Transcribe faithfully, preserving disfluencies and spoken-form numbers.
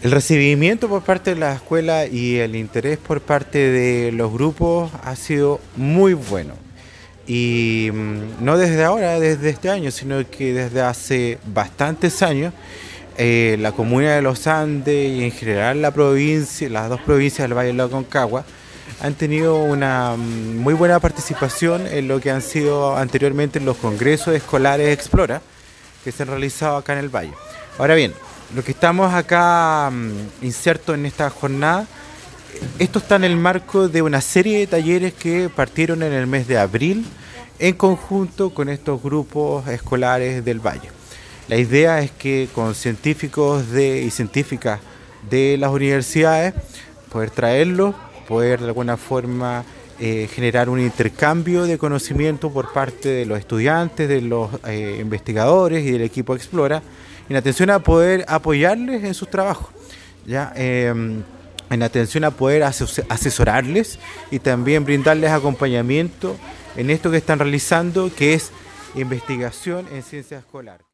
El recibimiento por parte de la escuela y el interés por parte de los grupos ha sido muy bueno. Y mm, no desde ahora, desde este año, sino que desde hace bastantes años, eh, la comuna de Los Andes y en general la provincia, las dos provincias del Valle del Aconcagua, han tenido una mm, muy buena participación en lo que han sido anteriormente los congresos escolares Explora, que se han realizado acá en el Valle. Ahora bien, lo que estamos acá mm, insertos en esta jornada, esto está en el marco de una serie de talleres que partieron en el mes de abril en conjunto con estos grupos escolares del Valle. La idea es que con científicos de, y científicas de las universidades, poder traerlos, poder de alguna forma eh, generar un intercambio de conocimiento por parte de los estudiantes, de los eh, investigadores y del equipo Explora, en atención a poder apoyarles en sus trabajos, ¿ya? Eh, en atención a poder asesorarles y también brindarles acompañamiento en esto que están realizando, que es investigación en ciencia escolar.